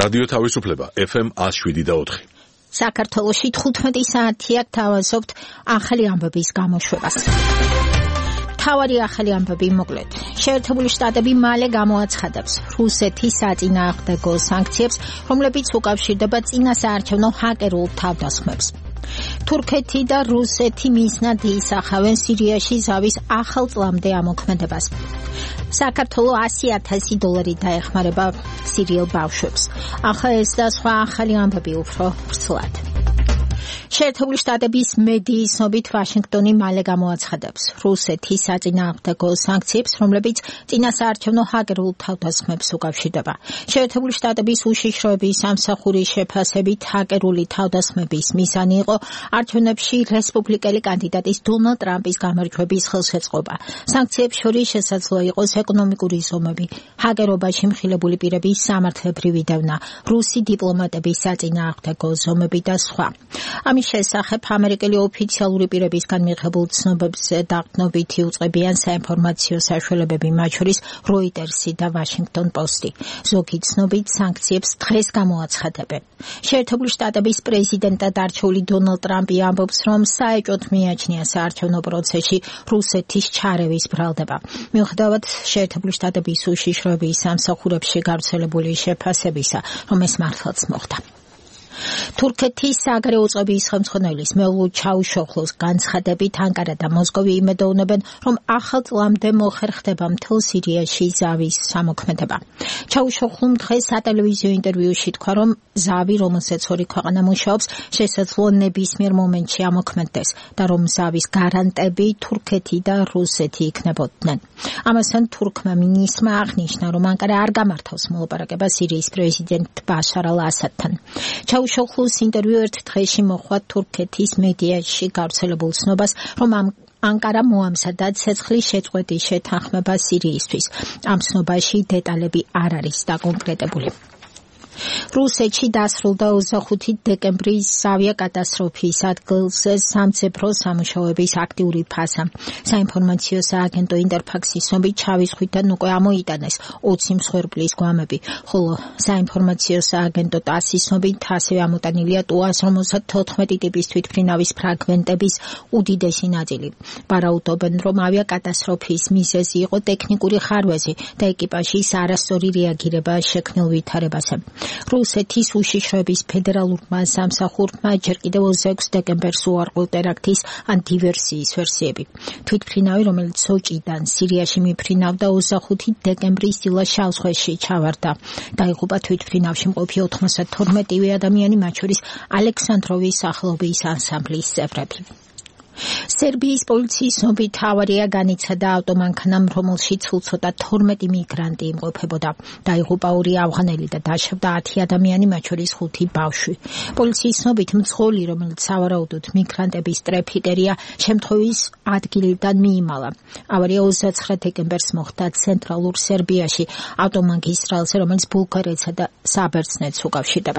რადიო თავისუფლება FM 107.4. საქართველოში 15 საათია გთავაზობთ ახალი ამბების გამოშვებას. მთავარი ახალი ამბები მოკლედ. შეერთებული შტატები მალე გამოაცხადებს რუსეთის საწინააღმდეგო სანქციებს, რომლებიც უკავშირდება წინასაარჩევნო ჰაკერულ თავდასხმებს. თურქეთი და რუსეთი მიზნად ისახავენ სირიაში ზავის ახალ წლამდე ამოქმედებას. საქართველოს $100,000 დაეხმარება სირიელ ბავშვებს. ახლა ეს და სხვა ახალი ამბები უფრო ვრცლად. შეერთებული შტატების მედიის ცნობით ვაშინგტონი მალე გამოაცხადებს რუსეთის საწინააღმდეგო სანქციებს, რომლებიც წინასაარჩევნო ჰაკერულ თავდასხმებს უკავშირდება. შეერთებული შტატების უშიშროების სამსახურის შეფასებით ჰაკერული თავდასხმების მიზანი იყო არჩევნებში რესპუბლიკელი კანდიდატის დონალდ ტრამპის გამარჯვების ხელშეწყობა. სანქციებს შორის შესაძლოა იყოს ეკონომიკური ზომები, ჰაკერობაში მხილებული პირების სამართლებრივი დევნა, რუსი დიპლომატების საწინააღმდეგო ზომები და სხვა. ამის შესახებ ამერიკელი ოფიციალური პირებისგან მიღებულ ცნობებზე დაყრდნობითი უწყებიან საინფორმაციო საშუალებები, მათ შორის როიტერსი და ვაშინგტონ პოსტი. ზოგი ცნობით სანქციებს დღეს გამოაცხადებენ. შეერთებული შტატების პრეზიდენტად არჩეული დონალდ ტრამპი ამბობს, რომ საეჭვოდ მიაჩნია საარჩევნო პროცესში რუსეთის ჩარევის ბრალდება. მიუხედავად შეერთებული შტატების უშიშროების სამსახურებში გავრცელებული შეფასებისა, რომ ეს მართლაც მოხდა. თურქეთის საგარეო უწყების ხელმძღვანელის მევლუდ ჩაუშოხლუს განცხადებით ანკარა და მოსკოვი იმედოვნებენ, რომ ახალ წლამდე მოხერხდება მთელ სირიაში ზავის სამოქმედება. ჩაუშოხლუმ დღეს სატელევიზიო ინტერვიუში თქვა, რომ ზავი, რომელსაც ორი ქვეყანა მუშაობს, შესაძლოა ნებისმიერ მომენტში ამოქმედდეს და რომ ზავის გარანტები თურქეთი და რუსეთი იქნებოდნენ. ამასთან თურქმა მინისტრმა აღნიშნა, რომ ანკარა არ გამართავს მოლაპარაკებას სირიის პრეზიდენტ ბაშარ ალ-ასადთან. ჩაუშოხლუს ინტერვიუ ერთ დღეში მოჰყვა თურქეთის მედიაში გავრცელებულ ცნობას, რომ ანკარა მოამზადა ცეცხლის შეწყვეტის შეთანხმება სირიისთვის. ამ ცნობაში დეტალები არ არის დაკონკრეტებული. რუსეთში დასრულდა 25 დეკემბრის ავიაკატასტროფის ადგილზე სამცეფრო სამუშაოების აქტიური ფაზა. საინფორმაციო სააგენტო ინტერფაქსის ცნობით ჩავის ზღვიდან უკვე ამოიტანეს 20 მსხვერპლის გვამები, ხოლო საინფორმაციო სააგენტო ტასის ცნობით ასევე ამოტანილია TU-154 ტიპის თვითმფრინავის ფრაგმენტების უდიდესი ნაწილი. ვარაუდობენ, რომ ავიაკატასტროფის მიზეზი იყო ტექნიკური ხარვეზი და ეკიპაჟის არასწორი რეაგირება შექმნილ ვითარებაზე. რუსეთის უშიშროების ფედერალურმა სამსახურმა ჯერ კიდევ 26 დეკემბერს უარყო ტერაქტის ან დივერსიის ვერსიები. თვითმფრინავი, რომელიც სოჭიდან სირიაში მიფრინავდა 25 დეკემბრის დილა შავ ზღვაში ჩავარდა. დაიღუპა თვითმფრინავში მყოფი 92 ადამიანი, მათ შორის ალექსანდროვის სახელობის ანსამბლის წევრები. სერბიის პოლიციის ცნობით ავარია განიცადა ავტომანქანამ, რომელშიც უცოტა 12 მიგრანტი იმყოფებოდა. დაიღუპა 2 ავღანელი და დაშავდა 10 ადამიანი, მათ შორის 5 ბავშვი. პოლიციის ცნობით მძღოლი, რომელიც სავარაუდოდ მიგრანტების ტრაფიკერია, შემთხვევის ადგილიდან მიიმალა. ავარია 29 დეკემბერს მოხდა ცენტრალურ სერბიაში, ავტომაგისტრალზე, რომელიც ბულგარეთსა და საბერძნეთს უკავშირდება.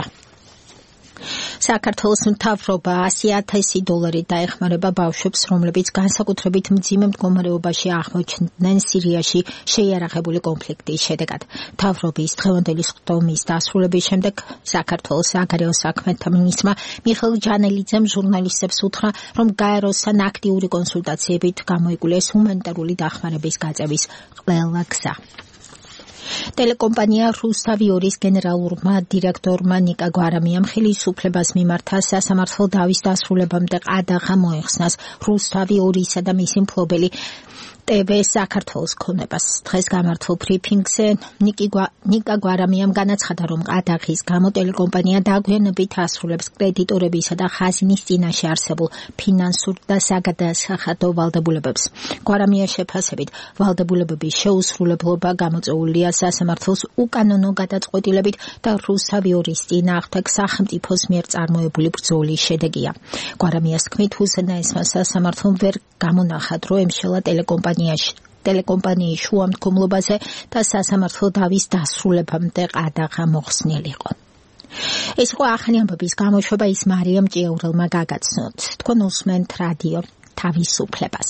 საქართველოს მთავრობა $100,000 დაეხმარება ბავშვებს, რომლებიც განსაკუთრებით მძიმე მდგომარეობაში აღმოჩნდნენ სირიაში შეიარაღებული კონფლიქტის შედეგად. მთავრობის დღევანდელი სხდომის დასრულების შემდეგ საქართველოს საგარეო საქმეთა მინისტრმა მიხეილ ჯანელიძემ ჟურნალისტებს უთხრა, რომ გაეროსთან აქტიური კონსულტაციებით გამოიგულეს ჰუმანიტარული დახმარების გაწევის ყველა გზა. ტელეკომპანია რუსთავი-2-ის გენერალურმა დირექტორმა ნიკა გვარამიამ ხელისუფლებას მიმართა სასამართლო დავის დასრულებამდე ყადაღა მოეხსნას რუსთავი-2-ისა და მისი მფლობელი TV საქართველოს ქონებას. დღეს გამართულ ბრიფინგზე ნიკა გვარამიამ განაცხადა, რომ ყადაღის გამო ტელეკომპანია დაგვიანებით ასრულებს კრედიტორებისა და ხაზინის წინაშე არსებულ ფინანსურ და საგადასახადო ვალდებულებებს. გვარამიას შეფასებით, ვალდებულებების შეუსრულებლობა გამოწვეულია სასამართლოს უკანონო გადაწყვეტილებით და რუსთავი-2-ის წინააღმდეგ სახელმწიფოს მიერ წარმოებული ბრძოლის შედეგია. გვარამიას თქმით, უზენაესმა სასამართლომ ვერ გამონახა დრო ემშელა ტელეკომპანიის შუამდგომლობაზე და სასამართლო დავის დასრულებამდე ყადაღა მოხსნილიყო. ეს იყო ახალი ამბების გამოშვება, ის მარიამ ჭიაურელმა გაგაცნოთ. თქვენ უსმენთ რადიო თავისუფლებას.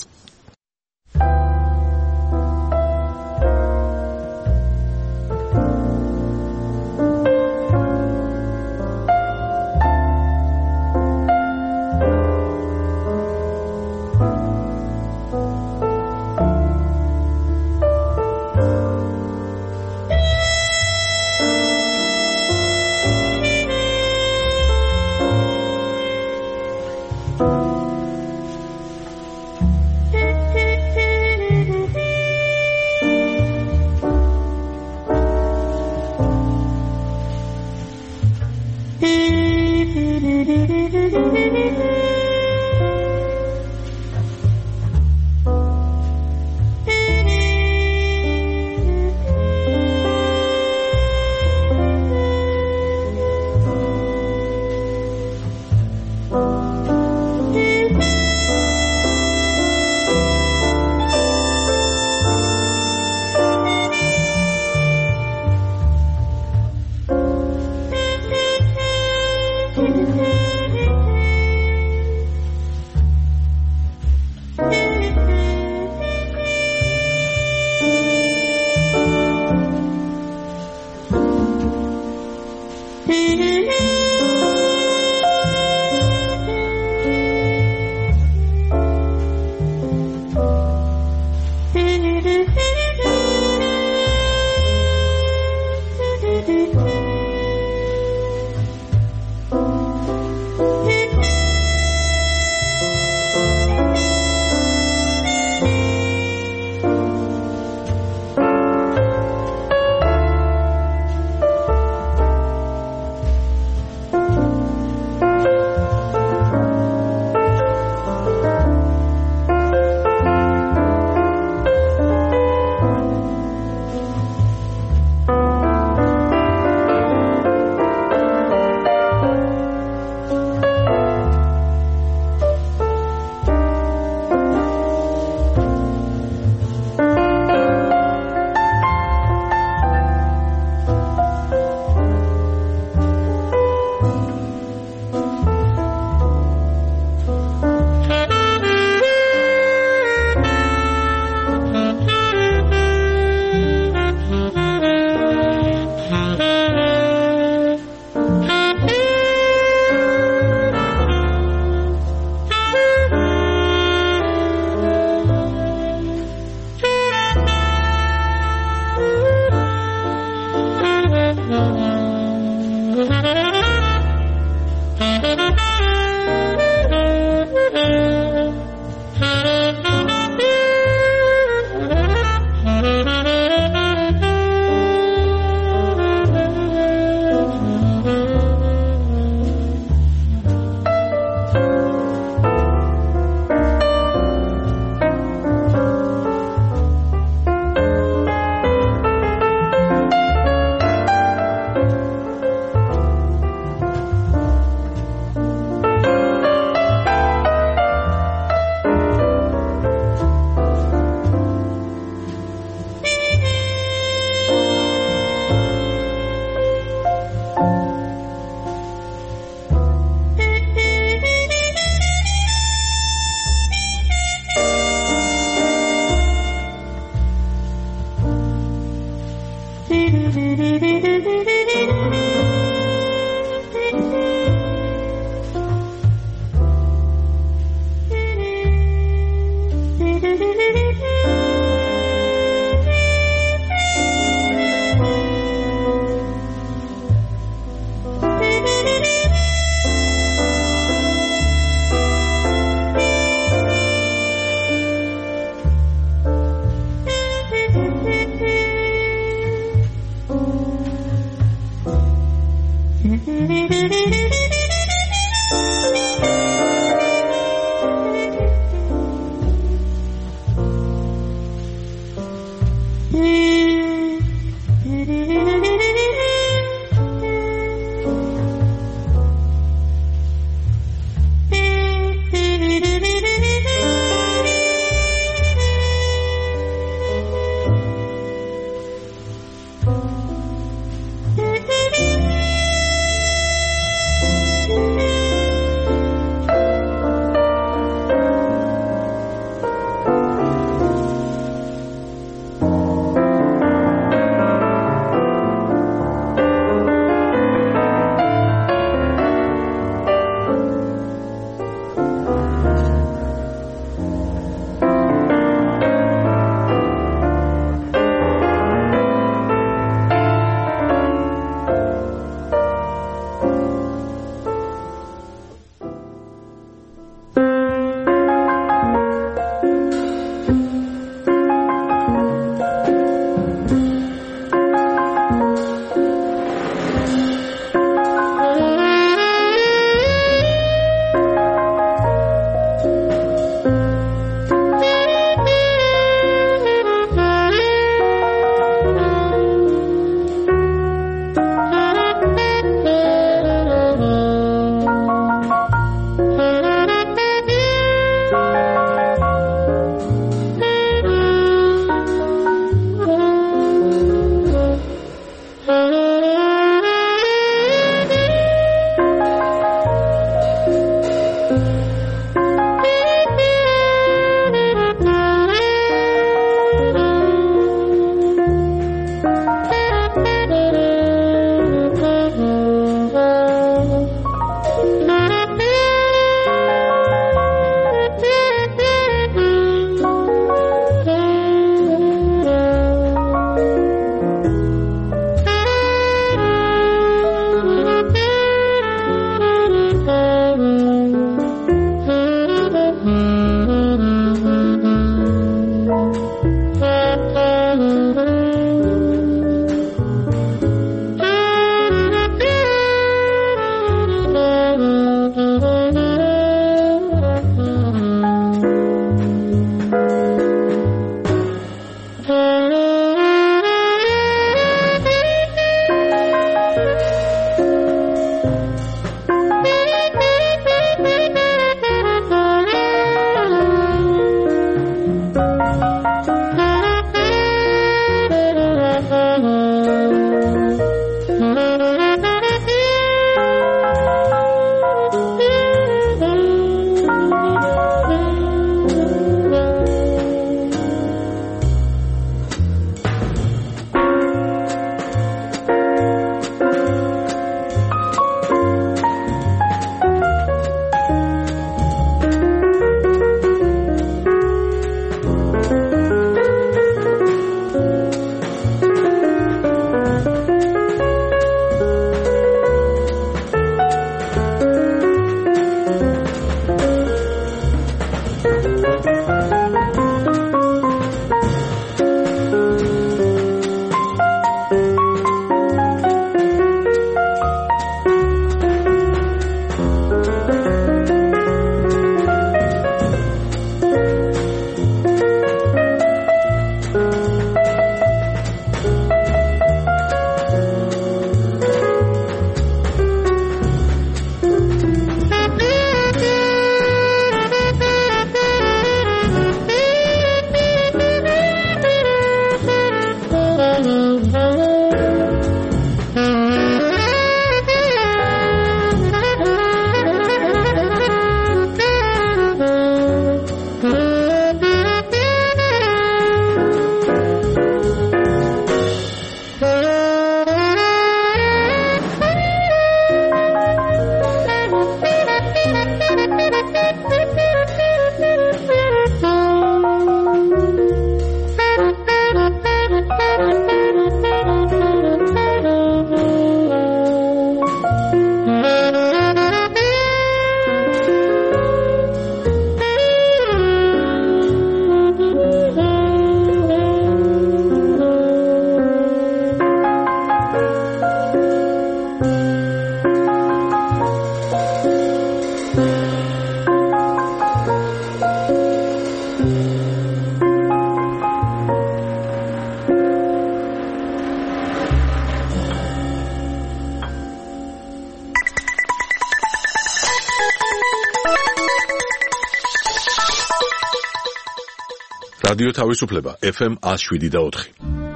რადიო თავისუფლება FM 107.4.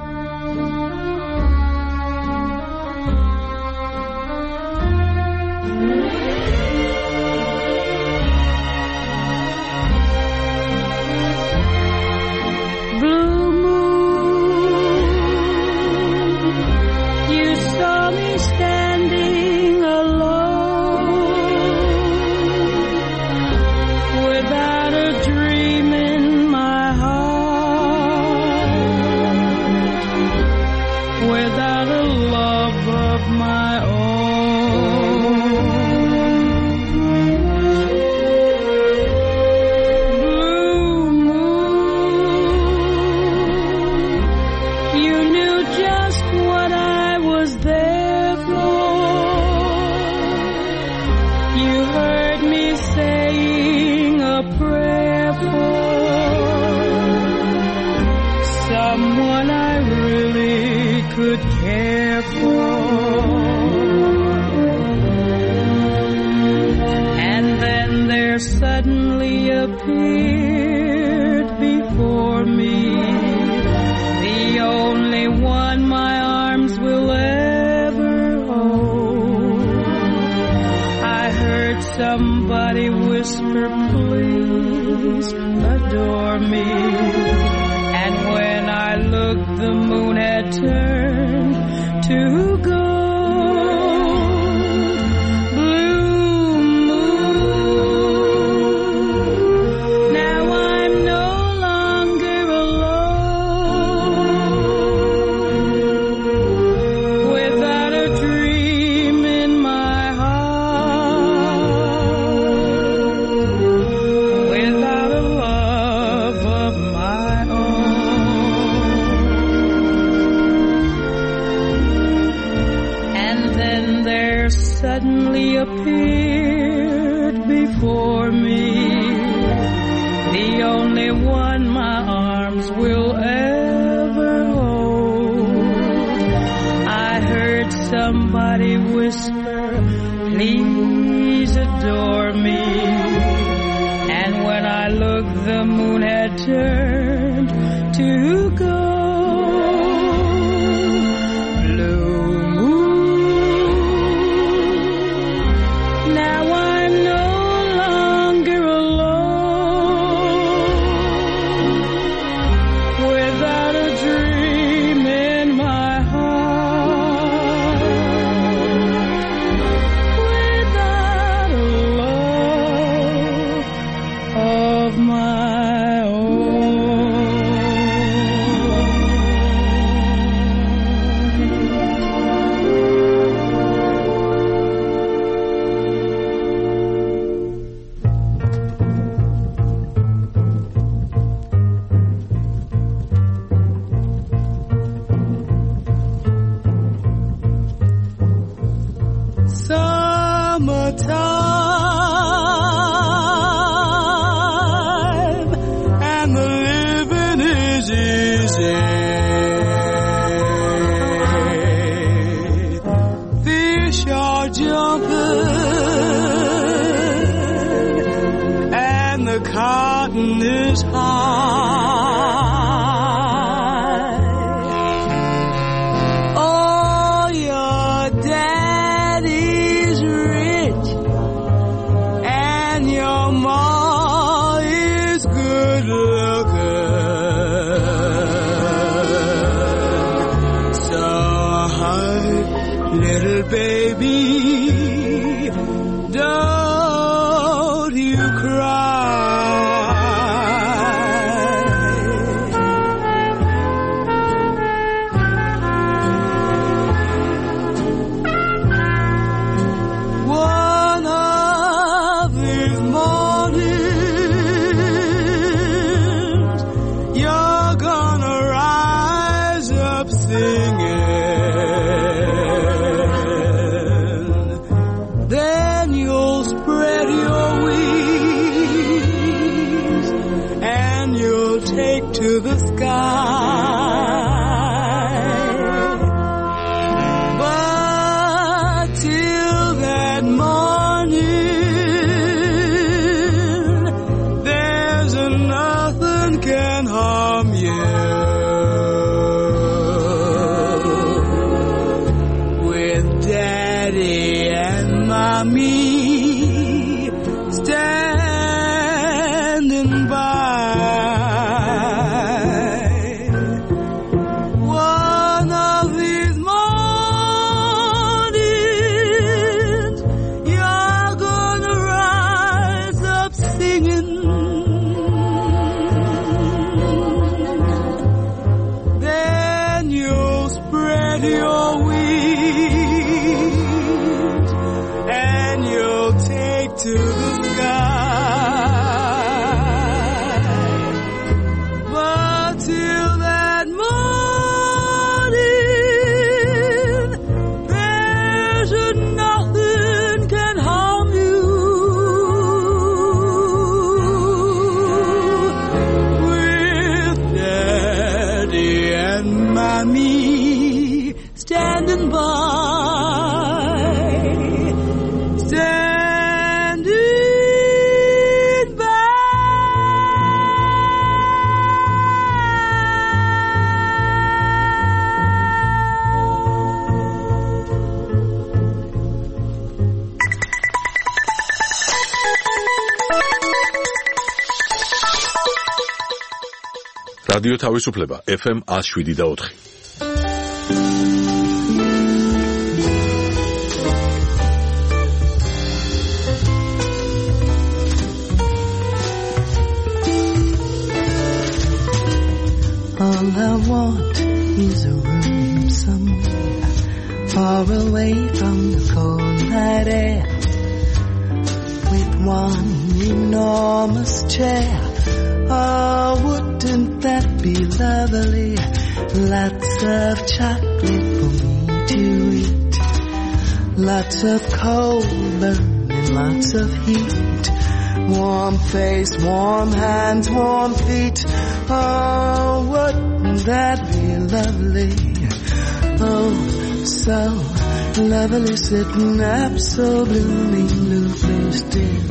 Somebody whisper, please adore me. And when I looked, the moon had turned to gold. Blue moon, now I'm no longer alone. Without a dream in my suddenly appeared before me, the only one my arms will ever hold. I heard somebody whisper, please adore me. And when I looked, the moon had turned to gold. Cotton is high. Oh, your daddy's rich, and your ma is good looking. So, little baby, don't you cry. To the sky, but till that morning, there's nothing can harm you. With Daddy and Mommy standing by. One of these mornings, you're gonna rise up singing. Then you'll spread your wings and you'll take to the sky. But till that morning, there's nothing can harm you. With Daddy and Mommy standing by. რადიო თავისუფლება FM 107.4. All I want is a room somewhere far away from the cold night air, with one enormous chair. Oh, wouldn't that be lovely? Lots of chocolate for me to eat, lots of coal burning, lots of heat, warm face, warm hands, warm feet. Oh, wouldn't that be lovely? Oh, so lovely, sitting up so bloomingly still.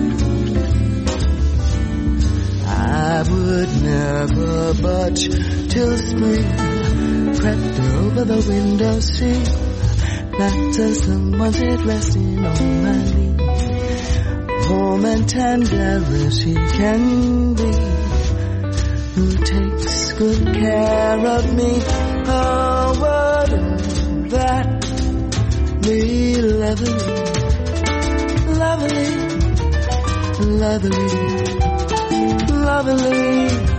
I would never budge till spring crept over the windowsill, not till someone's head resting on my knee, warm and tender as she can be, who takes good care of me. Oh, wouldn't that be lovely, lovely, lovely, lovely?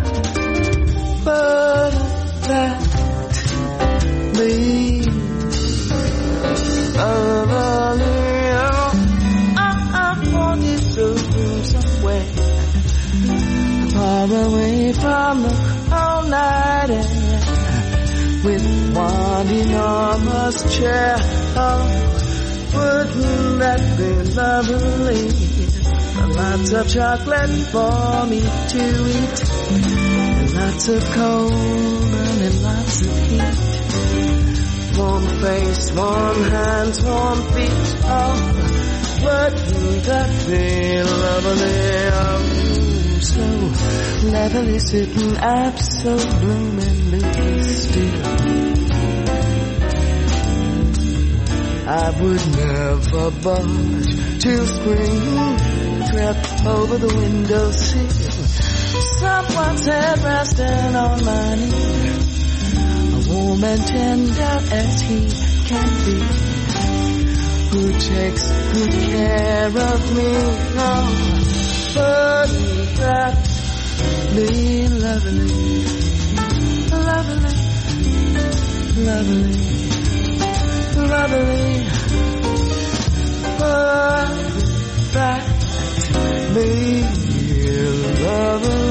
But that be lovely. I want it to be somewhere far away from the cold night air, with one enormous chair. Oh, wouldn't that be lovely? Lots of chocolate for me to eat, and lots of coal and lots of heat, warm face, warm hands, warm feet. Oh, wouldn't that be lovely? Oh, so lovely, sitting up so bloomingly still. I would never budge till spring crept over the windowsill, someone's head resting on my knee, a warm and tender as he can be, who takes good care of me. Oh, wouldn't that be lovely, lovely, lovely, lovely? Wouldn't that be lovely?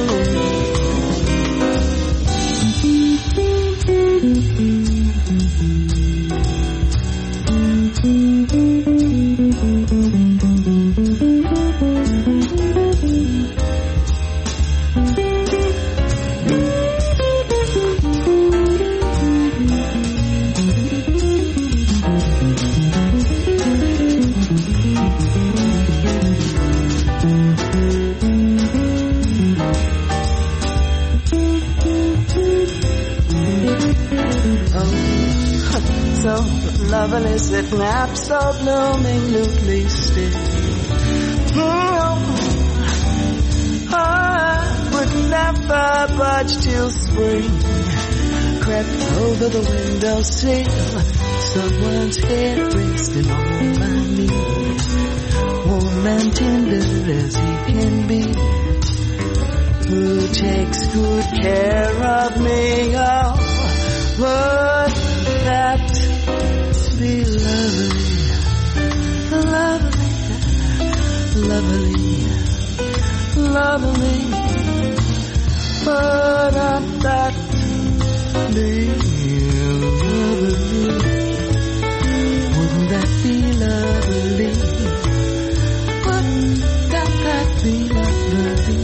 so lovely, sitting up so bloomingly still. I would never budge till spring crept over the windowsill. Someone's head resting on my knee, warm and tender as he can be. Who takes good care of me? Oh, would that be lovely, lovely, lovely, lovely? Would that be lovely? Wouldn't that be lovely? Wouldn't that be lovely?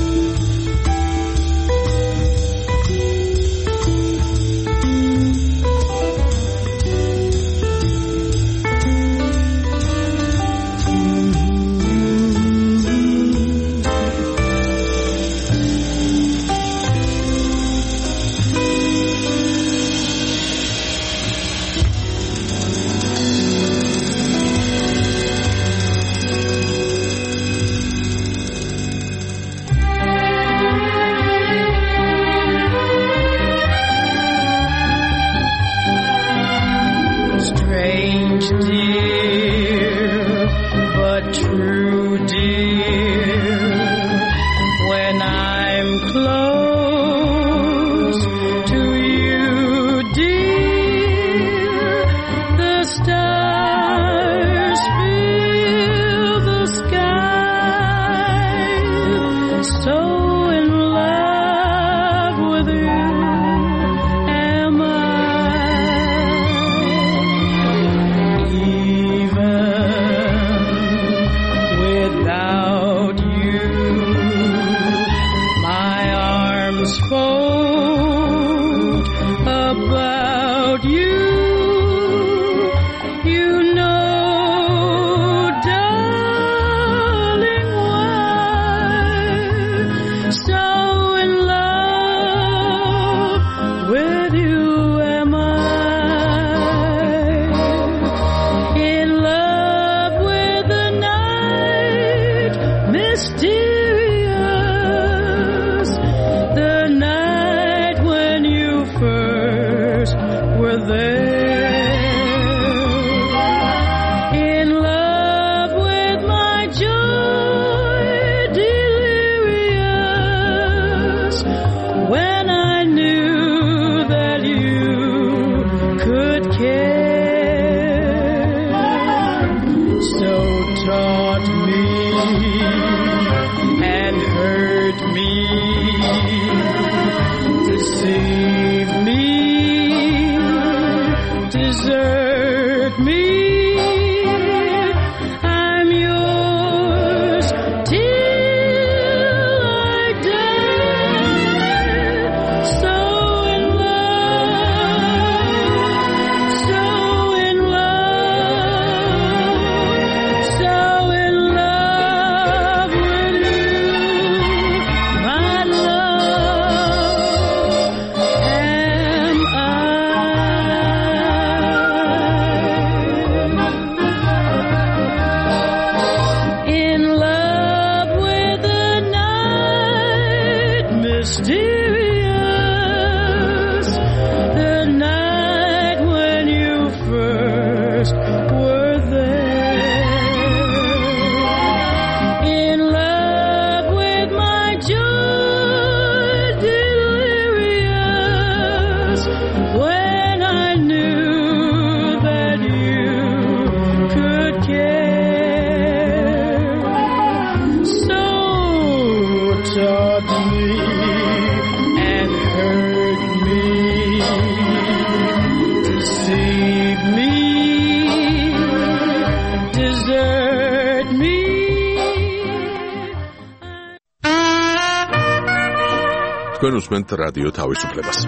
თქვენ უსმენთ რადიო თავისუფლებას.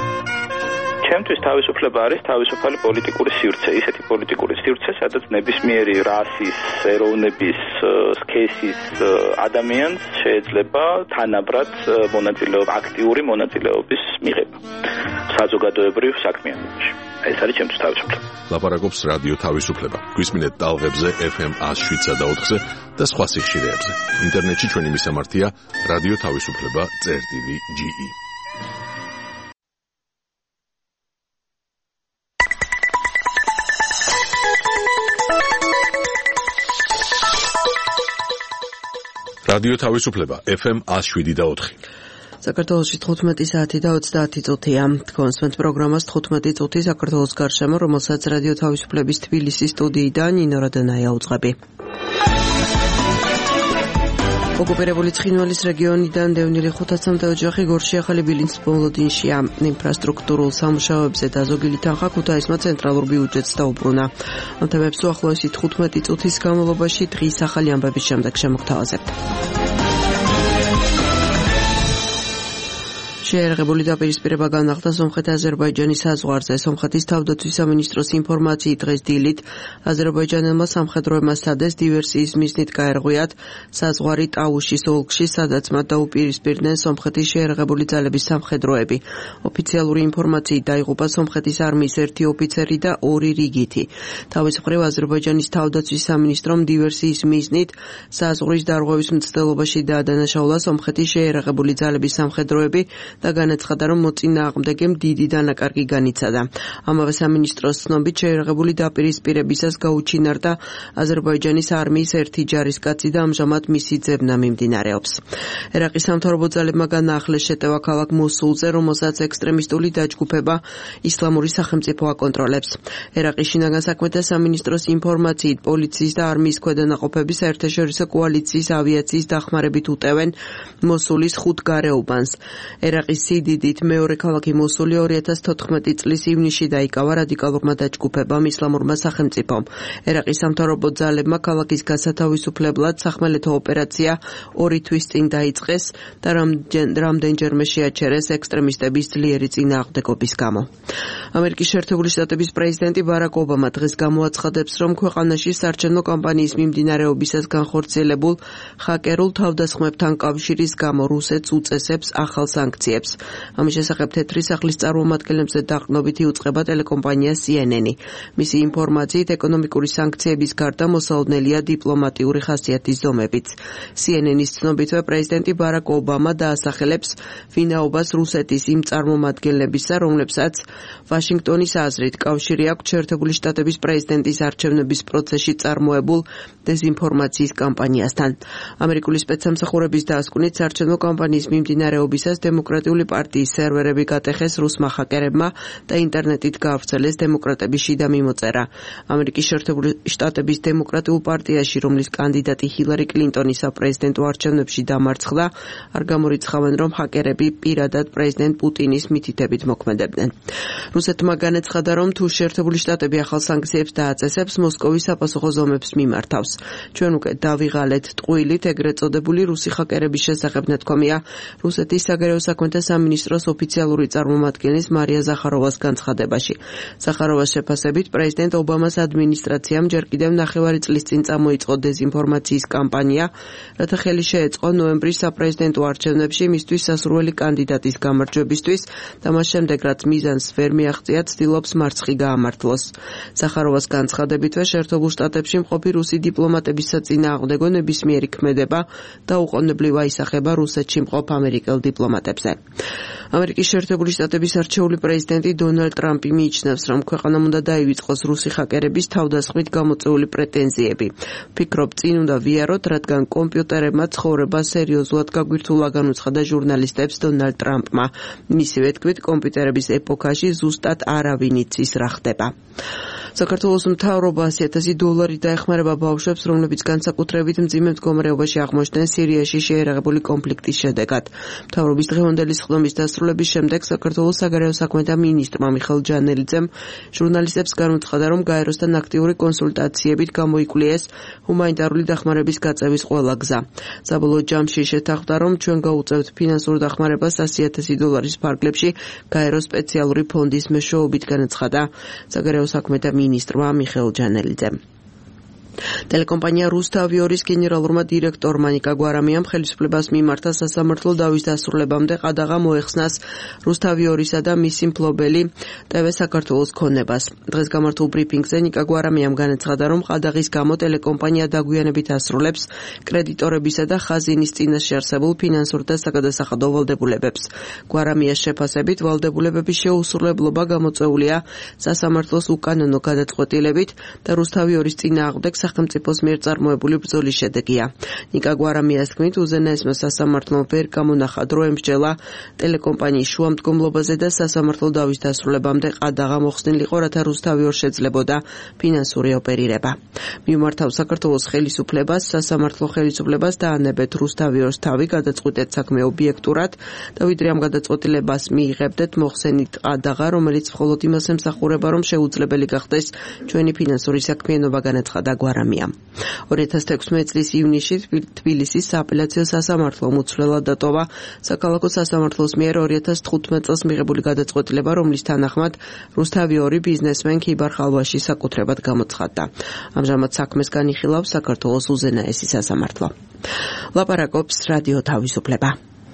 ჩემთვის თავისუფლება არის თავისუფალი პოლიტიკური სივრცე, ისეთი პოლიტიკური სივრცე, სადაც ნებისმიერი რასის, ეროვნების, სქესის ადამიანს შეიძლება თანაბრად აქტიური მონაწილეობის მიღება. საზოგადოებრივ საქმიანობაში. ეს არის ჩემთვის თავისუფლება. ლაპარაკობს რადიო თავისუფლება. გვისმინეთ ტალღებზე FM 107.4-ზე და სხვა სიხშირეებზე. ინტერნეტში ჩვენი მისამართია რადიო თავისუფლება.ge. რადიო თავისუფლება FM 107.4. საქართველოში 15 საათი და 30 წუთია. კონსვენტ პროგრამას 15 წუთი საქართველოს გარშემო, რომელსაც რადიო თავისუფლების თბილისის სტუდიიდან ნინო რადანაია უძღვები. ოკუპირებული ცხინვალის რეგიონიდან დევნილი 500-მდე ოჯახი გორში ახალი ბილინს ბოლოდინშია. ინფრასტრუქტურულ სამუშაოებზე დაზოგილი თანხა ქუთაისმა ცენტრალურ ბიუჯეტს დაუბრუნა. ამ თემებს უახლოესი 15 წუთის განმავლობაში დღის ახალი ამბების შემდეგ შემოგთავაზებთ. შეერაღებული დაპირისპირება განახლდა სომხეთ-აზერბაიჯანის საზღვარზე. სომხეთის თავდაცვის სამინისტროს ინფორმაციით დღეს დილით აზერბაიჯანელმა სამხედროებმა სცადეს დივერსიის მიზნით გაერღვიათ საზღვარი ტაუშის ოლქში, სადაც მათ დაუპირისპირდნენ სომხეთის შეერაღებული ძალების სამხედროები. ოფიციალური ინფორმაციით დაიღუპა სომხეთის არმიის 1 ოფიცერი და 2 რიგითი. თავის მხრივ აზერბაიჯანის თავდაცვის სამინისტრომ დივერსიის მიზნით საზღვრის დარღვევის მცდელობაში დაადანაშაულა სომხეთის შეერაღებული ძალების სამხედროები და განაცხადა, რომ მოწინააღმდეგემ დიდი დანაკარგი განიცადა. ამავე სამინისტროს ცნობით შეერაღებული დაპირისპირებისას გაუჩინარდა აზერბაიჯანის არმიის 1 ჯარისკაცი და ამჟამად მისი ძებნა მიმდინარეობს. ერაყის სამთავრობო ძალებმა განაახლეს შეტევა ქალაქ მოსულზე, რომელსაც ექსტრემისტული დაჯგუფება ისლამური სახელმწიფო აკონტროლებს. ერაყის შინაგან საქმეთა სამინისტროს ინფორმაციით პოლიციის და არმიის ქვედანაყოფები საერთაშორისო კოალიციის ავიაციის დახმარებით უტევენ მოსულის 5 გარეუბანს. ერაყის სიდიდით მეორე ქალაქი მოსული 2014 წლის ივნისში დაიკავა რადიკალურმა დაჯგუფებამ ისლამურმა სახელმწიფომ. ერაყის სამთავრობო ძალებმა ქალაქის გასათავისუფლებლად სახმელეთო ოპერაცია 2 თვის წინ დაიწყეს და რამდენჯერმე შეაჩერეს ექსტრემისტების ძლიერი წინააღმდეგობის გამო. ამერიკის შეერთებული შტატების პრეზიდენტი ბარაკ ობამა დღეს გამოაცხადებს, რომ ქვეყანაში საარჩევნო კამპანიის მიმდინარეობისას განხორციელებულ ჰაკერულ თავდასხმებთან კავშირის გამო რუსეთს უწესებს ახალ სანქციებს. ამის შესახებ თეთრი სახლის წარმომადგენლებზე დაყრდნობით იუწყება ტელეკომპანია CNN. მისი ინფორმაციით ეკონომიკური სანქციების გარდა მოსალოდნელია დიპლომატიური ხასიათის ზომებიც. CNN-ის ცნობითვე პრეზიდენტი ბარაკ ობამა დაასახელებს ვინაობას რუსეთის იმ წარმომადგენლებისა, რომლებსაც ვაშინგტონის აზრით კავშირი აქვს შეერთებული შტატების პრეზიდენტის არჩევნების პროცესში წარმოებულ დეზინფორმაციის კამპანიასთან. ამერიკული სპეცსამსახურების დასკვნით საარჩევნო კამპანიის მიმდინარეობისას დემოკრატიული პარტიის სერვერები გატეხეს რუსმა ჰაკერებმა და ინტერნეტით გაავრცელეს დემოკრატების შიდა მიმოწერა. ამერიკის შეერთებული შტატების დემოკრატიულ პარტიაში, რომლის კანდიდატი ჰილარი კლინტონი საპრეზიდენტო არჩევნებში დამარცხდა, არ გამორიცხავენ, რომ ჰაკერები პირადად პრეზიდენტ პუტინის მითითებით მოქმედებდნენ. რუსეთმა განაცხადა, რომ თუ შეერთებული შტატები ახალ სანქციებს დააწესებს, მოსკოვის საპასუხო ზომებს მიმართავს. ჩვენ უკვე დავიღალეთ ტყუილით ეგრეთ წოდებული რუსი ჰაკერების შესახებ ნათქვამია რუსეთის საგარეო საქმეთა სამინისტროს ოფიციალური წარმომადგენლის მარია ზახაროვას განცხადებაში. ზახაროვას შეფასებით პრეზიდენტ ობამას ადმინისტრაციამ ჯერ კიდევ 9 წლის წინ წამოიწყო დეზინფორმაციის კამპანია, რათა ხელი შეეწყო ნოემბრის საპრეზიდენტო არჩევნებში მისთვის სასურველი კანდიდატის გამარჯვებისთვის და მას შემდეგ, რაც მიზანს ვერ მიაღწია, ცდილობს მარცხი გაამართლოს. ზახაროვას განცხადებითვე შეერთებულ შტატებში მყოფი რუსი დიპლომატების საწინააღმდეგო ნებისმიერი ქმედება და უყოვნებლივ აისახება რუსეთში მყოფ ამერიკელ დიპლომატებზე. ამერიკის შეერთებული შტატების არჩეული პრეზიდენტი დონალდ ტრამპი მიიჩნევს, რომ ქვეყანამ უნდა დაივიწყოს რუსი ჰაკერების თავდასხმით გამოწვეული პრეტენზიები. ფიქრობ, წინ უნდა ვიაროთ, რადგან კომპიუტერებმა ცხოვრება სერიოზულად გაგვირთულა განუცხადა ჟურნალისტებს დონალდ ტრამპმა. მისივე თქმით, კომპიუტერების ეპოქაში ზუსტად არავინ იცის რა ხდება. საქართველოს მთავრობა $100,000 დაეხმარება ბავშვებს, რომლებიც განსაკუთრებით მძიმე მდგომარეობაში აღმოჩნდნენ სირიაში შეერაღებული კონფლიქტის შედეგად. მთავრობის დღევანდელი სხდომის დასრულების შემდეგ საქართველოს საგარეო საქმეთა მინისტრმა მიხეილ ჯანელიძემ ჟურნალისტებს განუცხადა, რომ გაეროსთან აქტიური კონსულტაციებით გამოიკვლიეს ჰუმანიტარული დახმარების გაწევის ყველა გზა. საბოლოო ჯამში შეთანხმდა, რომ ჩვენ გაუწევთ ფინანსურ დახმარებას $100,000 ფარგლებში გაეროს სპეციალური ფონდის მეშვეობით, განაცხადა საგარეო საქმეთა მინისტრმა მიხეილ ჯანელიძემ. ტელეკომპანია რუსთავიორის გენერალურმა დირექტორმა ნიკა გვარამიამ ხელისუფლებას მიმართა სასამართლო დავის დასრულებამდე ყადაღა მოეხსნას რუსთავიორისა და მისი მფლობელი TV საქართველოს ქონებას. დღეს გამართულ ბრიფინგზე ნიკა გვარამიამ განაცხადა, რომ ყადაღის გამო ტელეკომპანია დაგვიანებით ასრულებს კრედიტორებისა და ხაზინის წინაშე არსებულ ფინანსურ და საგადასახადო ვალდებულებებს. გვარამიას შეფასებით, ვალდებულებების შეუსრულებლობა გამოწვეულია სასამართლოს უკანონო გადაწყვეტილებით და რუსთავიორის წინააღმდეგ სახელმწიფოს მიერ წარმოებული ბრძოლის შედეგია. ნიკა გვარამიას თქმით, უზენაესმა სასამართლომ ვერ გამონახა დრო ემსჯელა ტელეკომპანიის შუამდგომლობაზე და სასამართლო დავის დასრულებამდე ყადაღა მოხსნილიყო, რათა რუსთავიორს შეძლebოდა ფინანსური ოპერირება. მიუმართავ საქართველოს ხელისუფლებას, სასამართლო ხელისუფლებას დაანებეთ რუსთავიორს თავი გადაწყვეტეთ საქმე ობიექტურად და ვიდრე ამ გადაწყვეტილებას მიიღებდეთ, მოხსენით ყადაღა, რომელიც მხოლოდ იმას ემსახურება, რომ შეუძლებელი გახდეს ჩვენი ფინანსური საქმიანობა, განაცხადა გვარამიამ. 2016 წლის ივნისში თბილისის სააპელაციო სასამართლომ უცვლელად დატოვა საქალაქო სასამართლოს მიერ 2015 წელს მიღებული გადაწყვეტილება, რომლის თანახმად რუსთავიორი ბიზნესმენ ქიბარ ხალვაში საკუთრებად გამოცხადდა. ამჟამად საქმეს განიხილავს საქართველოს უზენაესი სასამართლო. ლაპარაკობს რადიო თავისუფლება.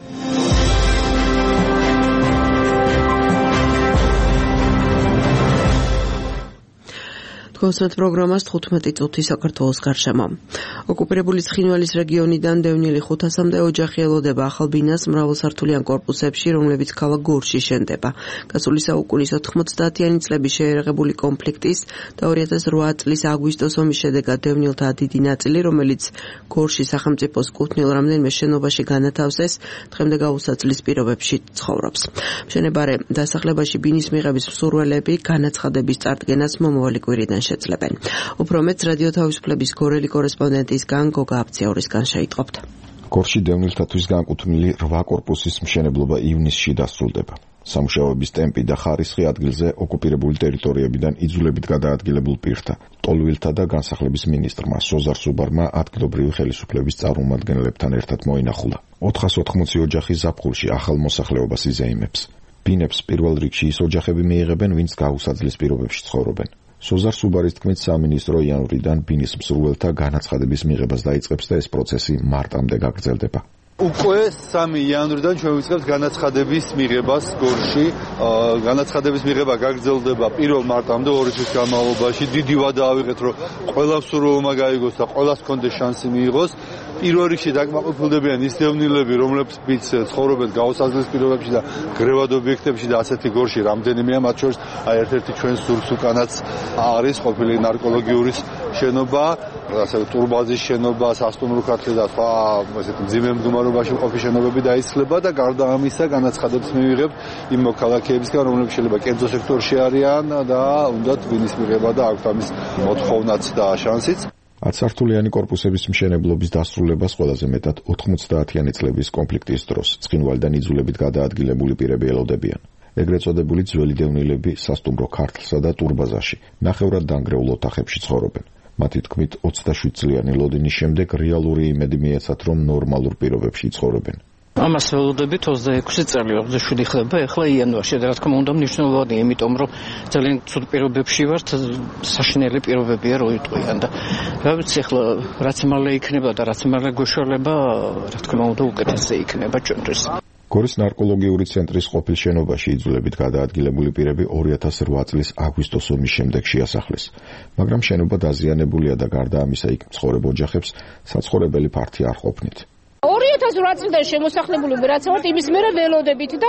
კონსერტ პროგრამას 15 წუთი საქართველოს გარშემო. ოკუპირებული ცხინვალის რეგიონიდან დევნილი 500-მდე ოჯახი ელოდება ახალ ბინას მრავალსართულიან კორპუსებში, რომლებიც ქალაქ გორში შენდება. გასული საუკუნის 90-იანი წლების შეერაღებული კონფლიქტის და 2008 წლის აგვისტოს ომის შედეგად დევნილთა დიდი ნაწილი, რომელიც გორში სახელმწიფოს კუთვნილ რამდენიმე შენობაში განათავსეს, დღემდე გაუსაცლის პირობებში ცხოვრობს. მშენებარე დასახლებაში ბინის მიღების მსურველები განაცხადების წარდგენას მომავალი კვირიდან შეძლებენ. უფრო მეც რადიო თავისუფლების გორელი კორესპონდენტისგან გოგა აფციაურისგან შეიტყობთ. გორში დევნილთათვის განკუთვნილი 8 კორპუსის მშენებლობა ივნისში დასრულდება. სამუშაოების ტემპი და ხარისხი ადგილზე ოკუპირებული ტერიტორიებიდან იძულებით გადაადგილებულ პირთა, ტოლვილთა და განსახლების მინისტრმა სოზარ სუბარმა ადგილობრივი ხელისუფლების წარმომადგენლებთან ერთად მოინახულა. 480 ოჯახი ზაფხულში ახალ მოსახლეობას იზეიმებს. ბინებს პირველ რიგში ის ოჯახები მიიღებენ, ვინც გაუსაძლის პირობებში ცხოვრობენ. სოზარ სუბარის თქმით, სამინისტრო იანვრიდან ბინის მსურველთა განაცხადების მიღებას დაიწყებს და ეს პროცესი მარტამდე გაგრძელდება. უკვე 3 იანვრიდან ჩვენ ვიწყებთ განაცხადების მიღებას გორში. განაცხადების მიღება გაგრძელდება 1 მარტამდე 2 თვის განმავლობაში. დიდი ვადა ავიღეთ, რომ ყველა მსურველმა გაიგოს და ყველას კონდეს შანსი მიიღოს. პირველ რიგში დაკმაყოფილდებიან ის დევნილები, რომლებიც ცხოვრობენ გაუსაძლის პირობებში და გრევად ობიექტებში და ასეთი გორში რამდენიმეა, მათ შორის ერთ-ერთი ჩვენ სურს უკანაც არის ყოფილი ნარკოლოგიური შენობა, ასევე ტურბაზის შენობა, სასტუმრო ქართლი და სხვა ესეთი მძიმე მდგომარეობაში მყოფი შენობები დაისხლება და გარდა ამისა განაცხადებს მივიღებთ იმ მოქალაქეებისგან, რომლებიც შეიძლება კერძო სექტორში არიან და უნდათ ბინის მიღება და აქვთ ამის მოთხოვნაც და შანსიც. 10 სართულიანი კორპუსების მშენებლობის დასრულებას ყველაზე მეტად 90-იანი წლების კონფლიქტის დროს ცხინვალიდან იძულებით გადაადგილებული პირები ელოდებიან. ეგრეთ წოდებული ძველი დევნილები სასტუმრო ქართლსა და ტურბაზაში ნახევრად დანგრეულ ოთახებში ცხოვრობენ. მათი თქმით, 27 წლიანი ლოდინის შემდეგ რეალური იმედი მიეცათ, რომ ნორმალურ პირობებში ცხოვრობენ. ამას ველოდებით 26 წელი 27 ხდება ახლა იანვარში და რა თქმა უნდა მნიშვნელოვანია, იმიტომ რომ ძალიან ცუდ პირობებში ვართ, საშინელი პირობებია რო იტყვიან და რა ვიცი ახლა რაც მალე იქნება და რაც მალე გვეშველება, რა თქმა უნდა უკეთესზე იქნება ჩვენთვის. გორის ნარკოლოგიური ცენტრის ყოფილ შენობაში იძულებით გადაადგილებული პირები 2008 წლის აგვისტოს ომის შემდეგ შეასახლეს, მაგრამ შენობა დაზიანებულია და გარდა ამისა იქ მცხოვრებ ოჯახებს საცხოვრებელი ფართი არ ყოფნით. 2008 წლიდან შემოსახლებულები რაც ვართ, იმის მერე ველოდებით და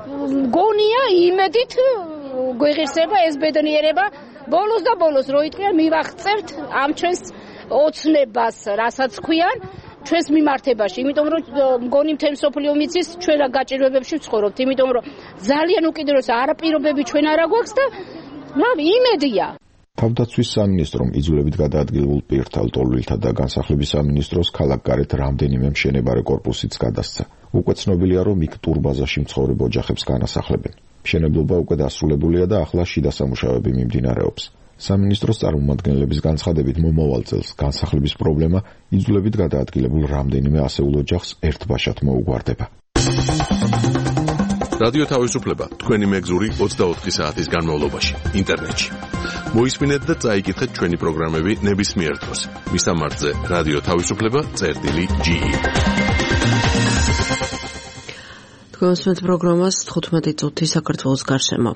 გონია იმედით გვეღირსება ეს ბედნიერება, ბოლოს და ბოლოს რო იტყვიან მივახცევთ ამ ჩვენს ოცნებას, რასაც ქვიან ჩვენს მიმართებაში, იმიტომ რომ მგონი მთელი მსოფლიო მიცის ჩვენ რა გაჭირვებებში ვცხოვრობთ, იმიტომ რომ ძალიან უკიდურეს არაპირობები ჩვენ არა გვაქვს და იმედია. თავდაცვის სამინისტრომ იძულებით გადაადგილებულ პირთა, ტოლვილთა და განსახლების სამინისტროს ქალაქგარეთ რამდენიმე მშენებარე კორპუსიც გადასცა. უკვე ცნობილია, რომ იქ ტურბაზაში მცხოვრებ ოჯახებს განასახლებენ. მშენებლობა უკვე დასრულებულია და ახლა შიდა სამუშაოები მიმდინარეობს. სამინისტროს წარმომადგენლების განცხადებით მომავალ წელს განსახლების პრობლემა იძულებით გადაადგილებულ რამდენიმე ასეულ ოჯახს ერთბაშად მოუგვარდება. რადიო თავისუფლება თქვენი მეგზური 24 საათის განმავლობაში ინტერნეტში. მოისმინეთ და წაიკითხეთ ჩვენი პროგრამები ნებისმიერ დროს. მისამართზე რადიო თავისუფლება.ge. თქვენს პროგრამას 15 წუთი საქართველოს გარშემო.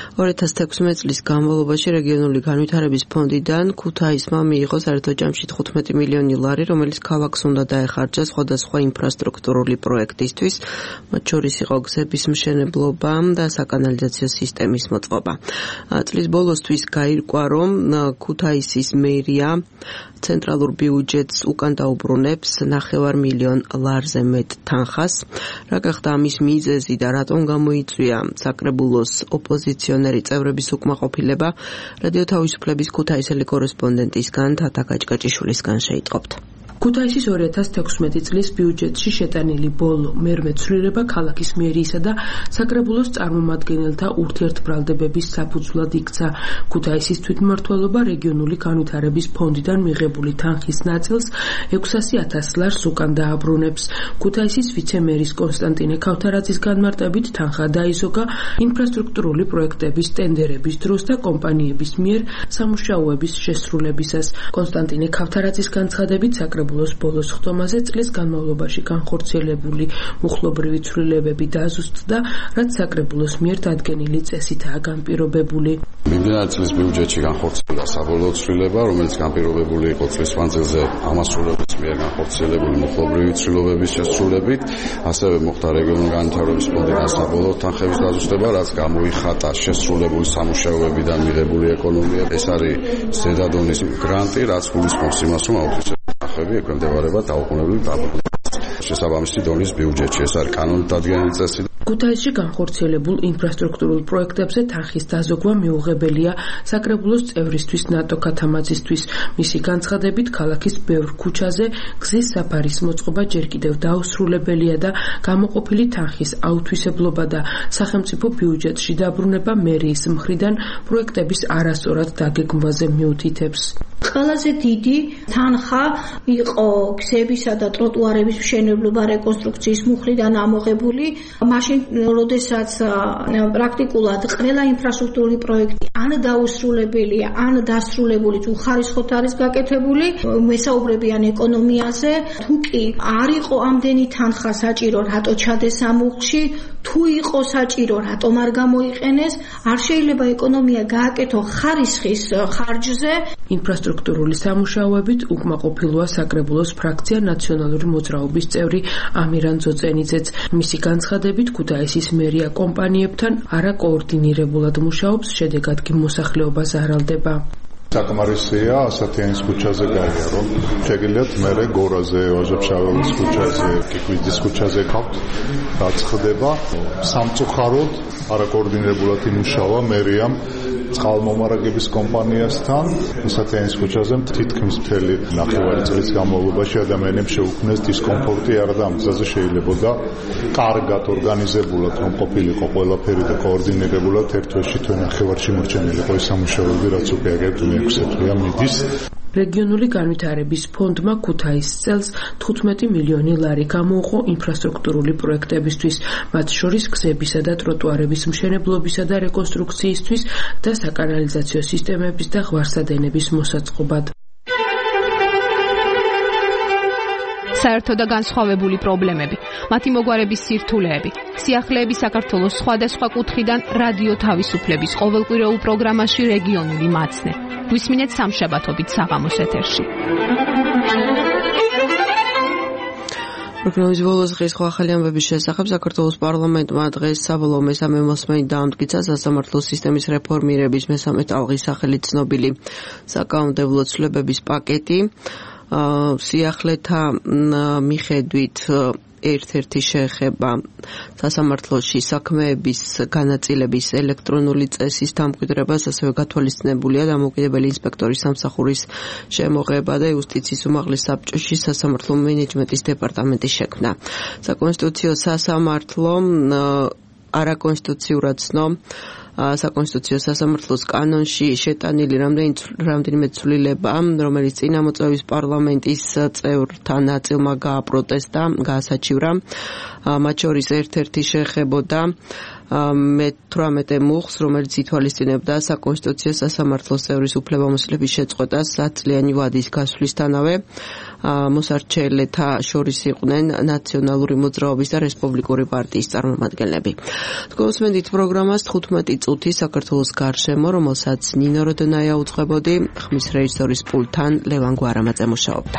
2016 წლის განმავლობაში რეგიონული განვითარების ფონდიდან ქუთაისმა მიიღო საერთო ჯამში 15 მილიონი ლარი, რომელიც ქალაქს უნდა დაეხარჯა სხვადასხვა ინფრასტრუქტურული პროექტისთვის, მათ შორის იყო გზების მშენებლობა და საკანალიზაციო სისტემის მოწყობა. წლის ბოლოსთვის გაირკვა, რომ ქუთაისის მერია ცენტრალურ ბიუჯეტს უკან დაუბრუნებს 9 მილიონ ლარზე მეტ თანხას. რა გახდა ამის მიზეზი და რატომ გამოიწვია საკრებულოს ოპოზიციონერი წევრების უკმაყოფილება, რადიო თავისუფლების ქუთაისელი კორესპონდენტისგან თათა გაჭგაჭიშვილისგან შეიტყობთ. ქუთაისის 2016 წლის ბიუჯეტში შეტანილი ბოლო მერვე ცვლილება ქალაქის მერიისა და საკრებულოს წარმომადგენელთა ურთიერთბრალდებების საფუძვლად იქცა. ქუთაისის თვითმმართველობა რეგიონული განვითარების ფონდიდან მიღებული თანხის ნაწილს 600,000 ლარს უკან დააბრუნებს. ქუთაისის ვიცემერის კონსტანტინე ქავთარაძის განმარტებით თანხა დაიზოგა ინფრასტრუქტურული პროექტების ტენდერების დროს და კომპანიების მიერ სამუშაოების შესრულებისას. კონსტანტინე ქავთარაძის განცხადებით საკრებულოს ბოლოს ხდომაზე წლის განმავლობაში განხორციელებული მუხლობრივი ცვლილებები დაზუსტდა, რაც საკრებულოს მიერ დადგენილი წესითაა განპირობებული. მიმდინარე წლის ბიუჯეტში განხორციელდა საბოლოო ცვლილება, რომელიც განპირობებული იყო წლის მანძილზე ამასრულების მიერ განხორციელებული მუხლობრივი ცვლილებების შესრულებით, ასევე მოხდა რეგიონული განვითარების ფონდიდან საბოლოო თანხების დაზუსტება, რაც გამოიხატა შესრულებული სამუშაოებიდან მიღებული ეკონომია. ეს არის ზედადონის გრანტი, რაც გულისხმობს იმას, რომ აუთვისებს თანხები ექვემდებარება დაუყოვნებლივ დაბრუნებას შესაბამისი დონის ბიუჯეტში. ეს არის კანონით დადგენილი წესი. ქუთაისში განხორციელებულ ინფრასტრუქტურულ პროექტებზე თანხის დაზოგვა მიუღებელია საკრებულოს წევრისთვის ნატო ქათამაძისთვის. მისი განცხადებით, ქალაქის ბევრ ქუჩაზე გზის საფარის მოწყობა ჯერ კიდევ დაუსრულებელია და გამოყოფილი თანხის აუთვისებლობა და სახელმწიფო ბიუჯეტში დაბრუნება მერიის მხრიდან პროექტების არასწორად დაგეგმვაზე მიუთითებს. ყველაზე დიდი თანხა იყო გზებისა და ტროტუარების მშენებლობა რეკონსტრუქციის მუხლიდან ამოღებული. მაშინ, როდესაც პრაქტიკულად ყველა ინფრასტრუქტურული პროექტი ან დაუსრულებელია, ან დასრულებული თუ ხარისხოთ არის გაკეთებული, მესაუბრებიან ეკონომიაზე. თუ კი არ იყო ამდენი თანხა საჭირო, რატო ჩადეს ამ მუხლში, თუ იყო საჭირო, რატომ არ გამოიყენეს, არ შეიძლება ეკონომია გააკეთო ხარისხის ხარჯზე. ინფრასტრუქტურული სამუშაოებით უკმაყოფილოა საკრებულოს ფრაქცია ნაციონალური მოძრაობის წევრი ამირან ძოწენიძეც. მისი განცხადებით, ქუთაისის მერია კომპანიებთან არაკოორდინირებულად მუშაობს, შედეგად კი მოსახლეობა ზარალდება. საკმარისია ასათიანის ქუჩაზე გაია, რომ შეგიძლიათ მერე გორაზე, ოზებშაველის ქუჩაზე, კიკვიძის ქუჩაზე გაქვთ, რაც ხდება. სამწუხაროდ არაკოორდინირებულად იმუშავა მერიამ წყალმომარაგების კომპანიასთან. ასათიანის ქუჩაზე თითქმის მთელი ნახევარი წლის განმავლობაში ადამიანებს შეუქმნეს დისკომფორტი, არა და ამ გზაზე შეიძლებოდა კარგად ორგანიზებულად რომ ყოფილიყო ყველაფერი და კოორდინირებულად ერთ თვეში თუ ნახევარში მორჩენილიყო ის სამუშაოები, რაც უკვე აგერტ 6 თვეა მიდის. რეგიონული განვითარების ფონდმა ქუთაისს წელს 15 მილიონი ლარი გამოუყო ინფრასტრუქტურული პროექტებისთვის, მათ შორის გზებისა და ტროტუარების მშენებლობისა და რეკონსტრუქციისთვის და საკანალიზაციო სისტემების და ღვარსადენების მოსაწყობად. საერთო და განსხვავებული პრობლემები, მათი მოგვარების სირთულეები, სიახლეები საქართველოს სხვადასხვა კუთხიდან რადიო თავისუფლების ყოველკვირეულ პროგრამაში რეგიონული მაცნე. გვისმინეთ სამშაბათობით საღამოს ეთერში. პროგრამის ბოლოს დღეს ახალი ამბების შესახებ საქართველოს პარლამენტმა დღეს საბოლოო მესამე მოსმენით დაამტკიცა სასამართლო სისტემის რეფორმირების მესამე ტალღის სახელით ცნობილი საკანონმდებლო ცვლილებების პაკეტი. სიახლეთა მიხედვით ერთ-ერთი შეეხება სასამართლოში საქმეების განაწილების ელექტრონული წესის დამკვიდრებას, ასევე გათვალისწინებულია დამოუკიდებელი ინსპექტორის სამსახურის შემოღება და იუსტიციის უმაღლეს საბჭოში სასამართლო მენეჯმენტის დეპარტამენტის შექმნა. საკონსტიტუციო სასამართლო არაკონსტიტუციურად ცნო საკონსტიტუციო სასამართლოს კანონში შეტანილი რამდენიმე ცვლილება, რომელიც წინამოწვევის პარლამენტის წევრთა ნაწილმა გააპროტესტა, გაასაჩივრა. მათ შორის ერთ-ერთი შეეხებოდა მე-18 მუხლს, რომელიც ითვალისწინებდა საკონსტიტუციო სასამართლოს წევრის უფლებამოსილების შეწყვეტას საცლიანი ვადის გასვლისთანავე. მოსარჩელეთა შორის იყვნენ ნაციონალური მოძრაობის და რესპუბლიკური პარტიის წარმომადგენლები. თქვენსმენდით პროგრამას 15 წუთი საქართველოს გარშემო, რომელსაც ნინო როდონაია უძღვებოდი, ხმის რეჟისორის პულტთან ლევან გვარამაძე მუშაობდა.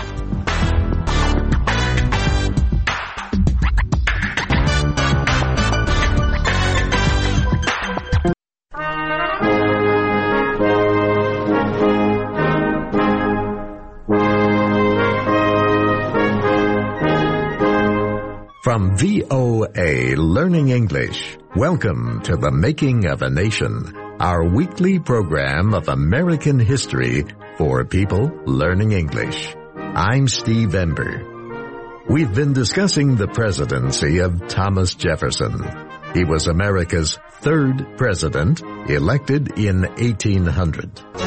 From VOA Learning English, welcome to The Making of a Nation, our weekly program of American history for people learning English. I'm Steve Ember. We've been discussing the presidency of Thomas Jefferson. He was America's third president, elected in 1800.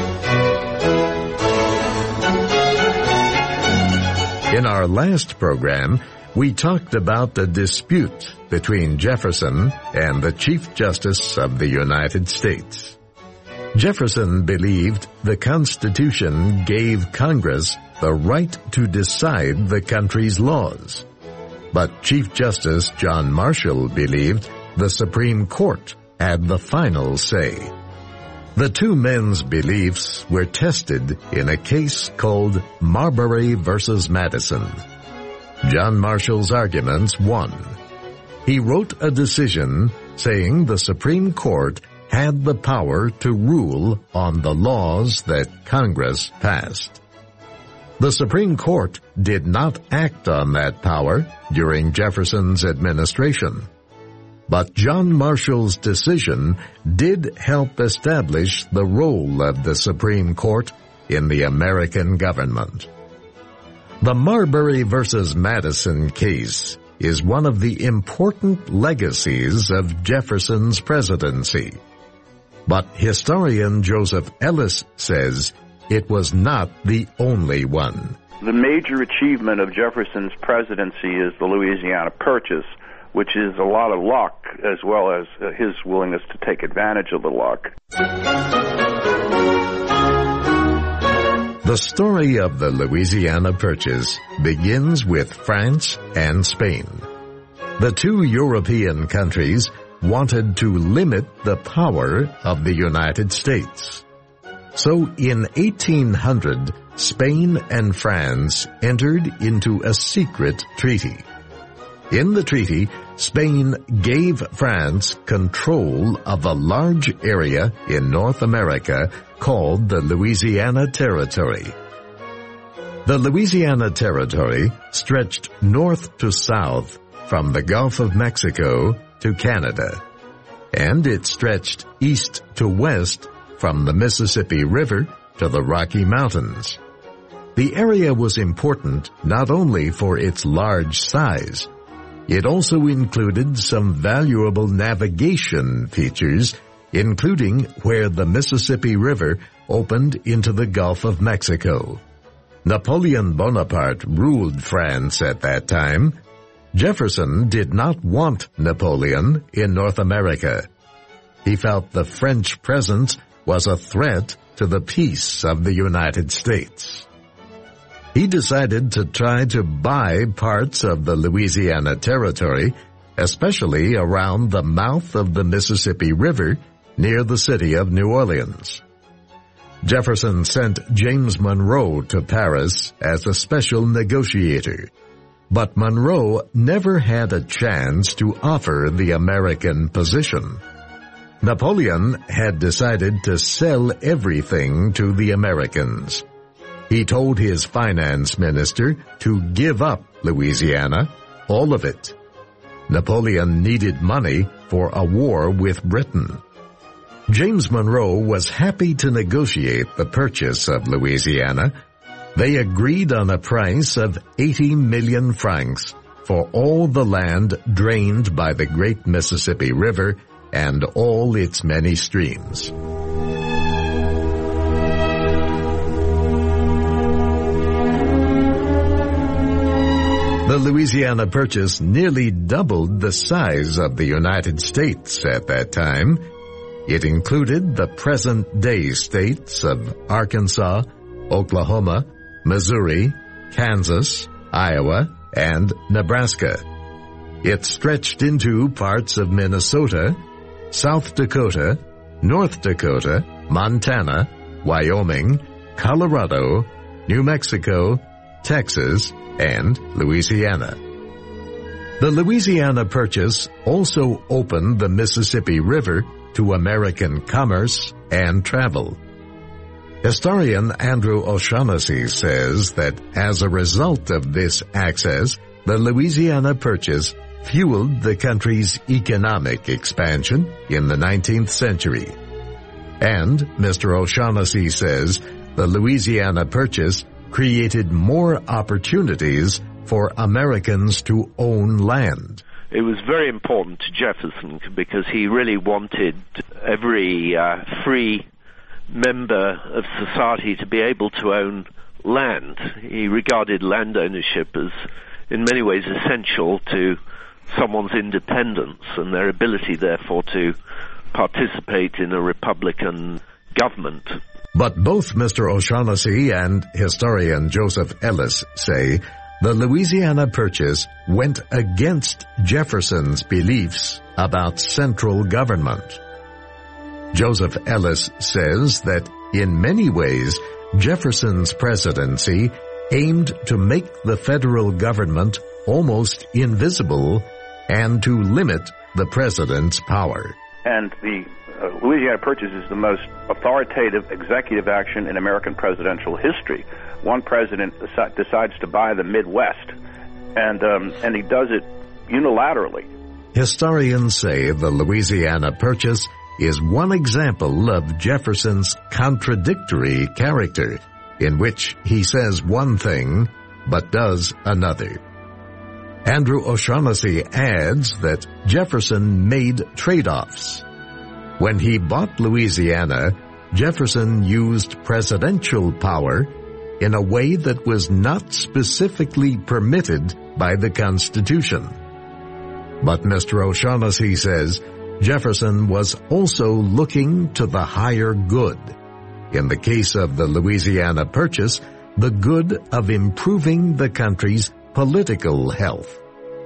In our last program, we talked about the dispute between Jefferson and the Chief Justice of the United States. Jefferson believed the Constitution gave Congress the right to decide the country's laws. But Chief Justice John Marshall believed the Supreme Court had the final say. The two men's beliefs were tested in a case called Marbury versus Madison. John Marshall's arguments won. He wrote a decision saying the Supreme Court had the power to rule on the laws that Congress passed. The Supreme Court did not act on that power during Jefferson's administration. But John Marshall's decision did help establish the role of the Supreme Court in the American government. The Marbury versus Madison case is one of the important legacies of Jefferson's presidency. But historian Joseph Ellis says it was not the only one. The major achievement of Jefferson's presidency is the Louisiana Purchase, which is a lot of luck as well as his willingness to take advantage of the luck. The story of the Louisiana Purchase begins with France and Spain. The two European countries wanted to limit the power of the United States. So in 1800, Spain and France entered into a secret treaty. In the treaty, Spain gave France control of a large area in North America called the Louisiana Territory. The Louisiana Territory stretched north to south from the Gulf of Mexico to Canada, and it stretched east to west from the Mississippi River to the Rocky Mountains. The area was important not only for its large size, it also included some valuable navigation features, including where the Mississippi River opened into the Gulf of Mexico. Napoleon Bonaparte ruled France at that time. Jefferson did not want Napoleon in North America. He felt the French presence was a threat to the peace of the United States. He decided to try to buy parts of the Louisiana Territory, especially around the mouth of the Mississippi River near the city of New Orleans. Jefferson sent James Monroe to Paris as a special negotiator, but Monroe never had a chance to offer the American position. Napoleon had decided to sell everything to the Americans. He told his finance minister to give up Louisiana, all of it. Napoleon needed money for a war with Britain. James Monroe was happy to negotiate the purchase of Louisiana. They agreed on a price of 80 million francs for all the land drained by the great Mississippi River and all its many streams. The Louisiana Purchase nearly doubled the size of the United States at that time. It included the present-day states of Arkansas, Oklahoma, Missouri, Kansas, Iowa, and Nebraska. It stretched into parts of Minnesota, South Dakota, North Dakota, Montana, Wyoming, Colorado, New Mexico, Texas, and Louisiana. The Louisiana Purchase also opened the Mississippi River to American commerce and travel. Historian Andrew O'Shaughnessy says that as a result of this access, the Louisiana Purchase fueled the country's economic expansion in the 19th century. And Mr. O'Shaughnessy says the Louisiana Purchase created more opportunities for Americans to own land. It was very important to Jefferson because he really wanted every free member of society to be able to own land. He regarded land ownership as, in many ways, essential to someone's independence and their ability, therefore, to participate in a republican government. But both Mr. O'Shaughnessy and historian Joseph Ellis say the Louisiana Purchase went against Jefferson's beliefs about central government. Joseph Ellis says that in many ways, Jefferson's presidency aimed to make the federal government almost invisible and to limit the president's power. And the Louisiana Purchase is the most authoritative executive action in American presidential history. One president decides to buy the Midwest, and he does it unilaterally. Historians say the Louisiana Purchase is one example of Jefferson's contradictory character, in which he says one thing but does another. Andrew O'Shaughnessy adds that Jefferson made trade-offs. When he bought Louisiana, Jefferson used presidential power in a way that was not specifically permitted by the Constitution. But Mr. O'Shaughnessy says Jefferson was also looking to the higher good. In the case of the Louisiana Purchase, the good of improving the country's political health.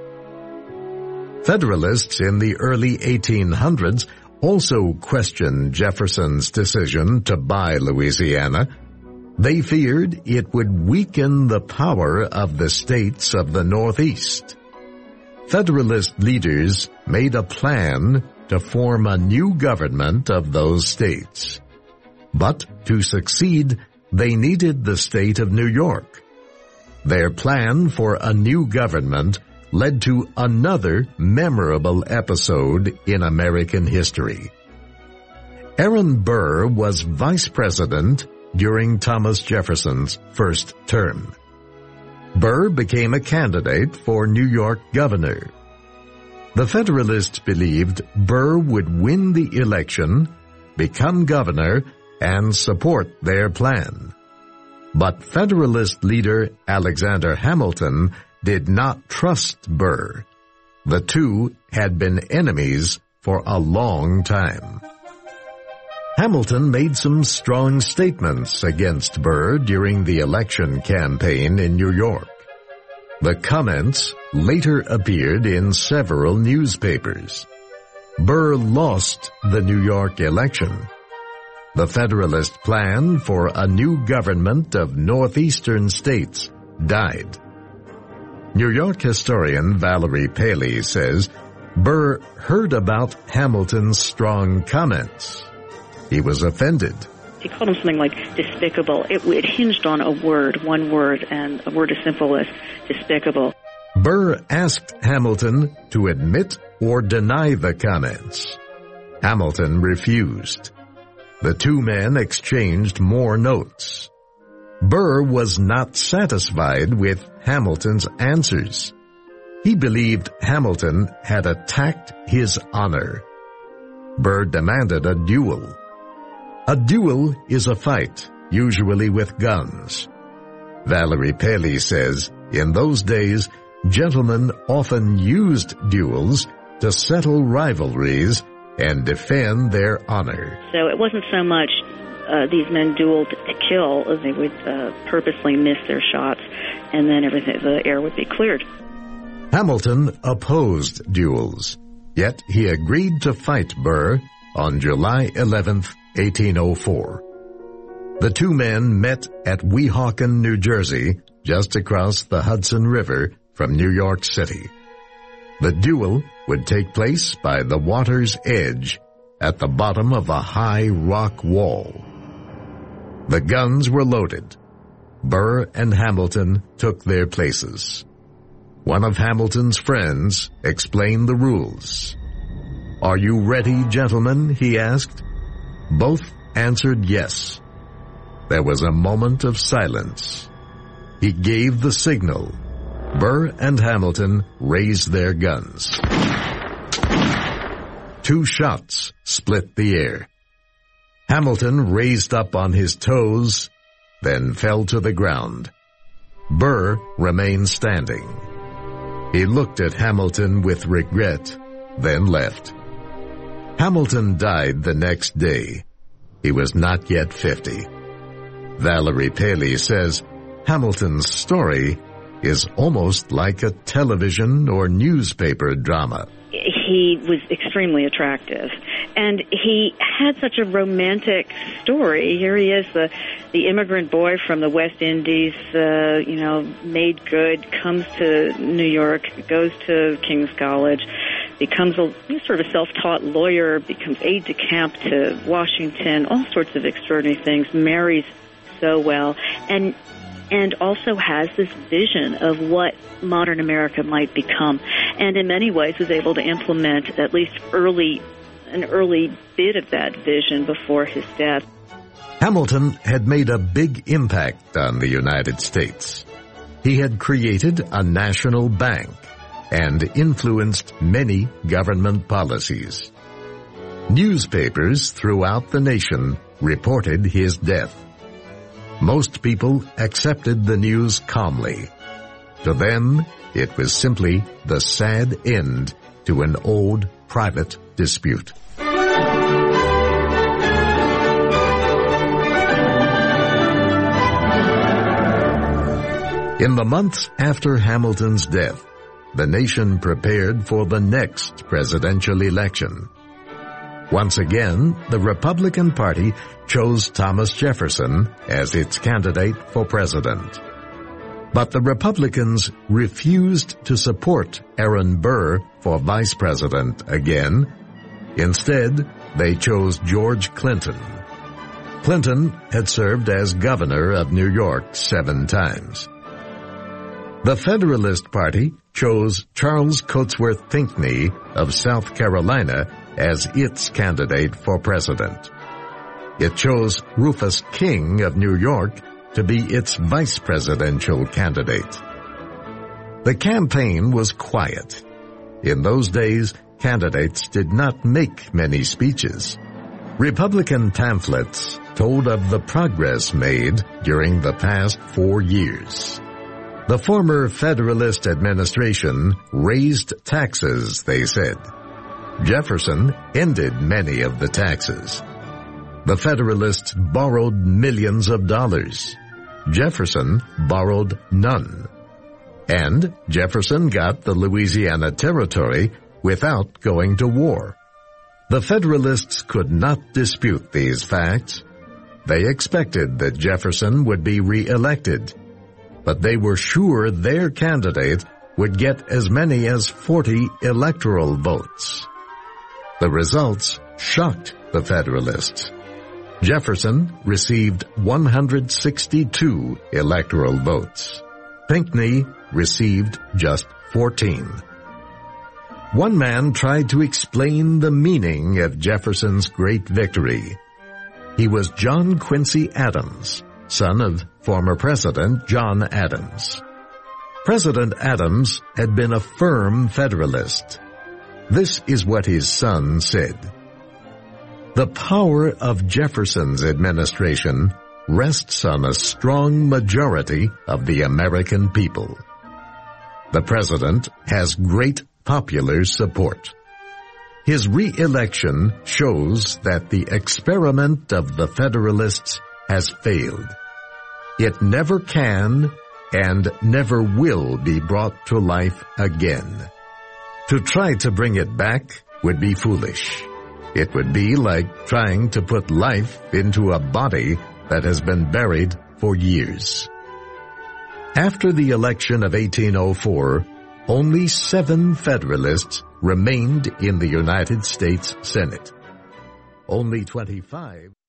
Federalists in the early 1800s also questioned Jefferson's decision to buy Louisiana. They feared it would weaken the power of the states of the Northeast. Federalist leaders made a plan to form a new government of those states. But to succeed, they needed the state of New York. Their plan for a new government led to another memorable episode in American history. Aaron Burr was vice president during Thomas Jefferson's first term. Burr became a candidate for New York governor. The Federalists believed Burr would win the election, become governor, and support their plan. But Federalist leader Alexander Hamilton did not trust Burr. The two had been enemies for a long time. Hamilton made some strong statements against Burr during the election campaign in New York. The comments later appeared in several newspapers. Burr lost the New York election. The Federalist plan for a new government of northeastern states died. New York historian Valerie Paley says Burr heard about Hamilton's strong comments. He was offended. He called him something like despicable. It hinged on a word, one word, and a word as simple as despicable. Burr asked Hamilton to admit or deny the comments. Hamilton refused. The two men exchanged more notes. Burr was not satisfied with Hamilton's answers. He believed Hamilton had attacked his honor. Burr demanded a duel. A duel is a fight, usually with guns. Valerie Paley says, in those days, gentlemen often used duels to settle rivalries and defend their honor. So it wasn't so much these men dueled to kill, as they would purposely miss their shots, and then the air would be cleared. Hamilton opposed duels, yet he agreed to fight Burr on July 11th, 1804. The two men met at Weehawken, New Jersey, just across the Hudson River from New York City. The duel would take place by the water's edge at the bottom of a high rock wall. The guns were loaded. Burr and Hamilton took their places. One of Hamilton's friends explained the rules. "Are you ready, gentlemen?" he asked. Both answered yes. There was a moment of silence. He gave the signal. Burr and Hamilton raised their guns. 2 shots split the air. Hamilton raised up on his toes, then fell to the ground. Burr remained standing. He looked at Hamilton with regret, then left. Hamilton died the next day. He was not yet 50. Valerie Paley says Hamilton's story is almost like a television or newspaper drama. He was extremely attractive, and he had such a romantic story. Here he is, the immigrant boy from the West Indies, made good, comes to New York, goes to King's College, becomes a sort of self-taught lawyer, becomes aide-de-camp to Washington, all sorts of extraordinary things, marries so well, and also has this vision of what modern America might become, and in many ways was able to implement at least an early bit of that vision before his death. Hamilton had made a big impact on the United States. He had created a national bank and influenced many government policies. Newspapers throughout the nation reported his death. Most people accepted the news calmly. To them, it was simply the sad end to an old private dispute. In the months after Hamilton's death, the nation prepared for the next presidential election. Once again, the Republican Party chose Thomas Jefferson as its candidate for president. But the Republicans refused to support Aaron Burr for vice president again. Instead, they chose George Clinton. Clinton had served as governor of New York 7 times. The Federalist Party chose Charles Cotesworth Pinckney of South Carolina as its candidate for president. It chose Rufus King of New York to be its vice presidential candidate. The campaign was quiet. In those days, candidates did not make many speeches. Republican pamphlets told of the progress made during the past 4 years. The former Federalist administration raised taxes, they said. Jefferson ended many of the taxes. The Federalists borrowed millions of dollars. Jefferson borrowed none. And Jefferson got the Louisiana Territory without going to war. The Federalists could not dispute these facts. They expected that Jefferson would be re-elected, but they were sure their candidate would get as many as 40 electoral votes. The results shocked the Federalists. Jefferson received 162 electoral votes. Pinckney received just 14. One man tried to explain the meaning of Jefferson's great victory. He was John Quincy Adams, son of former President John Adams. President Adams had been a firm Federalist. This is what his son said. The power of Jefferson's administration rests on a strong majority of the American people. The president has great popular support. His re-election shows that the experiment of the Federalists has failed. It never can and never will be brought to life again. To try to bring it back would be foolish. It would be like trying to put life into a body that has been buried for years. After the election of 1804, only 7 Federalists remained in the United States Senate. Only 25